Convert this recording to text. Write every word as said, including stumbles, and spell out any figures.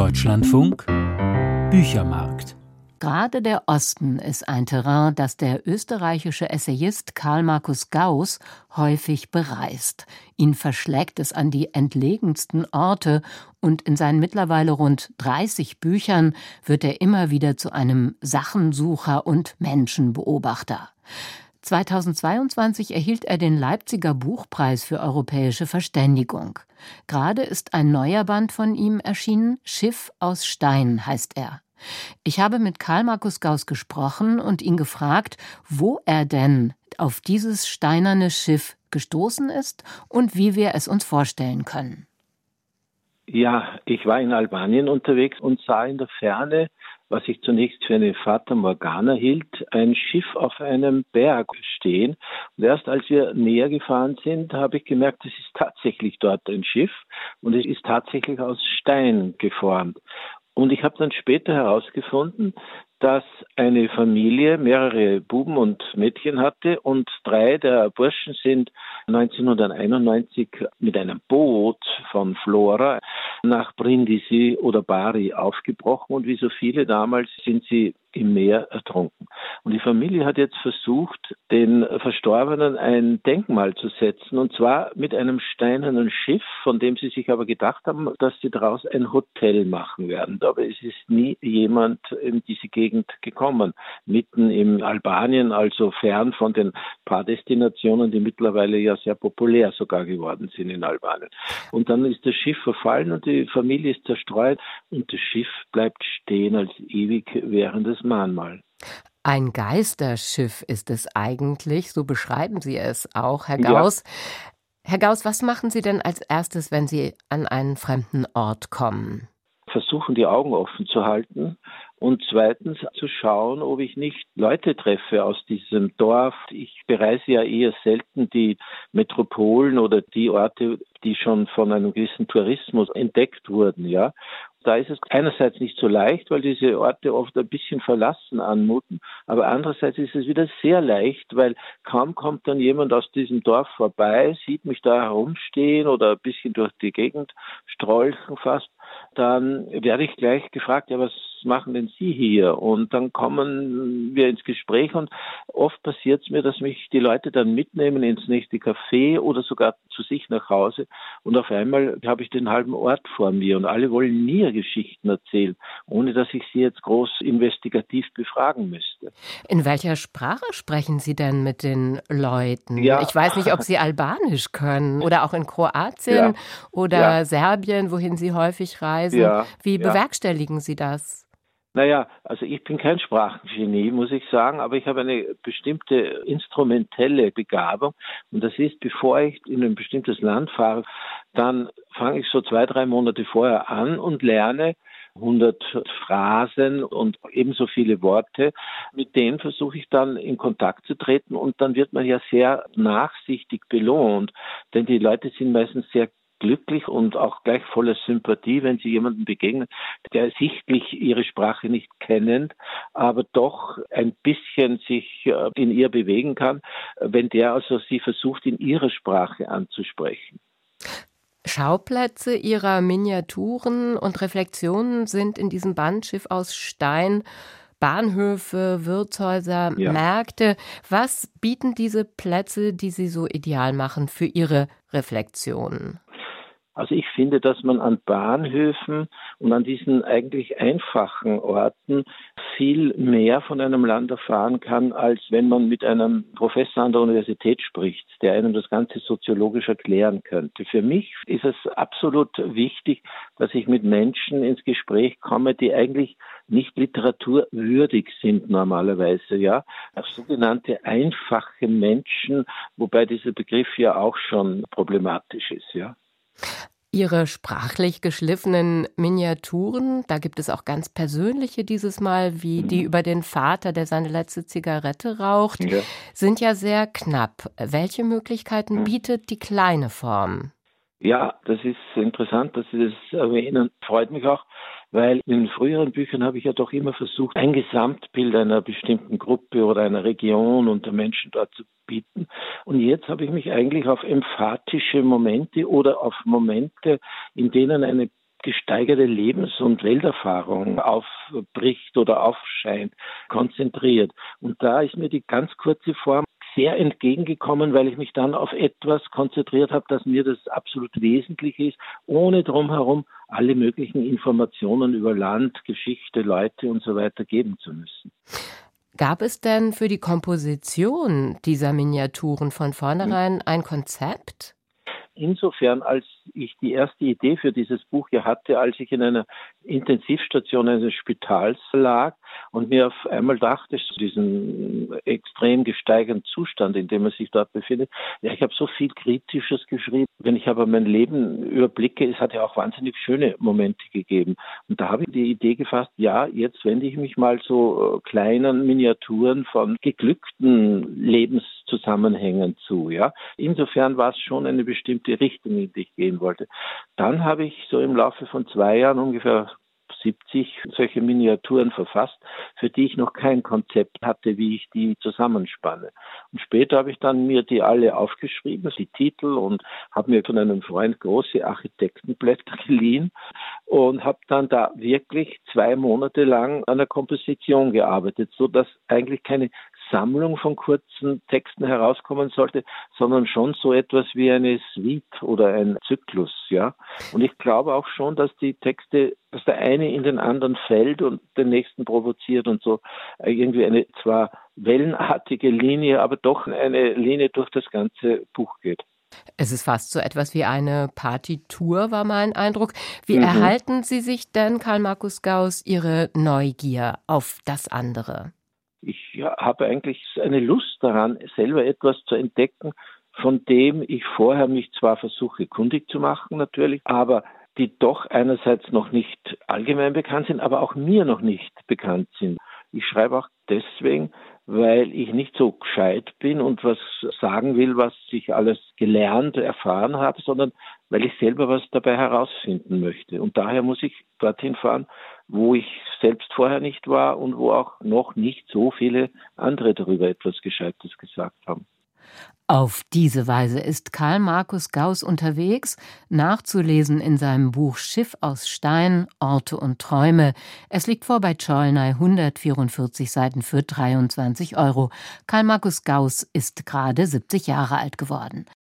Deutschlandfunk Büchermarkt. Gerade der Osten ist ein Terrain, das der österreichische Essayist Karl Markus Gauß häufig bereist. Ihn verschlägt es an die entlegensten Orte und in seinen mittlerweile rund dreißig Büchern wird er immer wieder zu einem Sachensucher und Menschenbeobachter. zweitausendzweiundzwanzig erhielt er den Leipziger Buchpreis für europäische Verständigung. Gerade ist ein neuer Band von ihm erschienen, Schiff aus Stein heißt er. Ich habe mit Karl Markus Gauß gesprochen und ihn gefragt, wo er denn auf dieses steinerne Schiff gestoßen ist und wie wir es uns vorstellen können. Ja, ich war in Albanien unterwegs und sah in der Ferne, was ich zunächst für eine Fata Morgana hielt, ein Schiff auf einem Berg stehen. Und erst als wir näher gefahren sind, habe ich gemerkt, es ist tatsächlich dort ein Schiff und es ist tatsächlich aus Stein geformt. Und ich habe dann später herausgefunden, dass eine Familie mehrere Buben und Mädchen hatte und drei der Burschen sind neunzehnhunderteinundneunzig mit einem Boot von Flora nach Brindisi oder Bari aufgebrochen und wie so viele damals sind sie im Meer ertrunken. Und die Familie hat jetzt versucht, den Verstorbenen ein Denkmal zu setzen und zwar mit einem steinernen Schiff, von dem sie sich aber gedacht haben, dass sie daraus ein Hotel machen werden. Aber es ist nie jemand in diese Gegend gekommen, mitten im Albanien, also fern von den paar Destinationen, die mittlerweile ja sehr populär sogar geworden sind in Albanien. Und dann ist das Schiff verfallen und die Familie ist zerstreut und das Schiff bleibt stehen als ewig währendes Mahnmal. Ein Geisterschiff ist es eigentlich, so beschreiben Sie es auch, Herr Gauß. Ja. Herr Gauß, was machen Sie denn als erstes, wenn Sie an einen fremden Ort kommen? Versuchen, die Augen offen zu halten und zweitens zu schauen, ob ich nicht Leute treffe aus diesem Dorf. Ich bereise ja eher selten die Metropolen oder die Orte, die schon von einem gewissen Tourismus entdeckt wurden, ja. Da ist es einerseits nicht so leicht, weil diese Orte oft ein bisschen verlassen anmuten, aber andererseits ist es wieder sehr leicht, weil kaum kommt dann jemand aus diesem Dorf vorbei, sieht mich da herumstehen oder ein bisschen durch die Gegend strolchen fast, dann werde ich gleich gefragt, ja, was machen denn Sie hier? Und dann kommen wir ins Gespräch und oft passiert es mir, dass mich die Leute dann mitnehmen ins nächste Café oder sogar zu sich nach Hause und auf einmal habe ich den halben Ort vor mir und alle wollen mir Geschichten erzählen, ohne dass ich sie jetzt groß investigativ befragen müsste. In welcher Sprache sprechen Sie denn mit den Leuten? Ja. Ich weiß nicht, ob Sie Albanisch können oder auch in Kroatien ja. oder ja. Serbien, wohin Sie häufig reisen. Ja. Wie ja. bewerkstelligen Sie das? Naja, also ich bin kein Sprachengenie, muss ich sagen, aber ich habe eine bestimmte instrumentelle Begabung und das ist, bevor ich in ein bestimmtes Land fahre, dann fange ich so zwei, drei Monate vorher an und lerne hundert Phrasen und ebenso viele Worte. Mit denen versuche ich dann in Kontakt zu treten und dann wird man ja sehr nachsichtig belohnt, denn die Leute sind meistens sehr glücklich und auch gleich voller Sympathie, wenn sie jemandem begegnen, der sichtlich ihre Sprache nicht kennend, aber doch ein bisschen sich in ihr bewegen kann, wenn der also sie versucht, in ihrer Sprache anzusprechen. Schauplätze Ihrer Miniaturen und Reflexionen sind in diesem Band Schiff aus Stein Bahnhöfe, Wirtshäuser, ja. Märkte. Was bieten diese Plätze, die Sie so ideal machen für Ihre Reflexionen? Also ich finde, dass man an Bahnhöfen und an diesen eigentlich einfachen Orten viel mehr von einem Land erfahren kann, als wenn man mit einem Professor an der Universität spricht, der einem das Ganze soziologisch erklären könnte. Für mich ist es absolut wichtig, dass ich mit Menschen ins Gespräch komme, die eigentlich nicht literaturwürdig sind normalerweise, ja. Sogenannte einfache Menschen, wobei dieser Begriff ja auch schon problematisch ist, ja. Ihre sprachlich geschliffenen Miniaturen, da gibt es auch ganz persönliche dieses Mal, wie die über den Vater, der seine letzte Zigarette raucht, ja. sind ja sehr knapp. Welche Möglichkeiten bietet die kleine Form? Ja, das ist interessant, dass Sie das erwähnen. Freut mich auch, weil in den früheren Büchern habe ich ja doch immer versucht, ein Gesamtbild einer bestimmten Gruppe oder einer Region und der Menschen dort zu bieten. Und jetzt habe ich mich eigentlich auf emphatische Momente oder auf Momente, in denen eine gesteigerte Lebens- und Welterfahrung aufbricht oder aufscheint, konzentriert. Und da ist mir die ganz kurze Form sehr entgegengekommen, weil ich mich dann auf etwas konzentriert habe, das mir das absolut Wesentliche ist, ohne drumherum alle möglichen Informationen über Land, Geschichte, Leute und so weiter geben zu müssen. Gab es denn für die Komposition dieser Miniaturen von vornherein ein Konzept? Insofern, als ich die erste Idee für dieses Buch ja hatte, als ich in einer Intensivstation eines Spitals lag und mir auf einmal dachte, diesen extrem gesteigerten Zustand, in dem man sich dort befindet, ja, ich habe so viel Kritisches geschrieben. Wenn ich aber mein Leben überblicke, es hat ja auch wahnsinnig schöne Momente gegeben. Und da habe ich die Idee gefasst, ja, jetzt wende ich mich mal so kleinen Miniaturen von geglückten Lebenszusammenhängen zu. Ja, insofern war es schon eine bestimmte Richtung, in die ich gehen wollte. Dann habe ich so im Laufe von zwei Jahren ungefähr siebzig solche Miniaturen verfasst, für die ich noch kein Konzept hatte, wie ich die zusammenspanne. Und später habe ich dann mir die alle aufgeschrieben, die Titel, und habe mir von einem Freund große Architektenblätter geliehen und habe dann da wirklich zwei Monate lang an der Komposition gearbeitet, so dass eigentlich keine Sammlung von kurzen Texten herauskommen sollte, sondern schon so etwas wie eine Suite oder ein Zyklus, ja. Und ich glaube auch schon, dass die Texte, dass der eine in den anderen fällt und den nächsten provoziert und so irgendwie eine zwar wellenartige Linie, aber doch eine Linie durch das ganze Buch geht. Es ist fast so etwas wie eine Partitur, war mein Eindruck. Wie Mhm. erhalten Sie sich denn, Karl Markus Gauß, Ihre Neugier auf das andere? Ich ja, habe eigentlich eine Lust daran, selber etwas zu entdecken, von dem ich vorher mich zwar versuche, kundig zu machen natürlich, aber die doch einerseits noch nicht allgemein bekannt sind, aber auch mir noch nicht bekannt sind. Ich schreibe auch deswegen, weil ich nicht so gescheit bin und was sagen will, was ich alles gelernt, erfahren habe, sondern weil ich selber was dabei herausfinden möchte. Und daher muss ich dorthin fahren, wo ich selbst vorher nicht war und wo auch noch nicht so viele andere darüber etwas Gescheites gesagt haben. Auf diese Weise ist Karl Markus Gauß unterwegs, nachzulesen in seinem Buch Schiff aus Stein, Orte und Träume. Es liegt vor bei Czollnay, hundertvierundvierzig Seiten für dreiundzwanzig Euro. Karl Markus Gauß ist gerade siebzig Jahre alt geworden.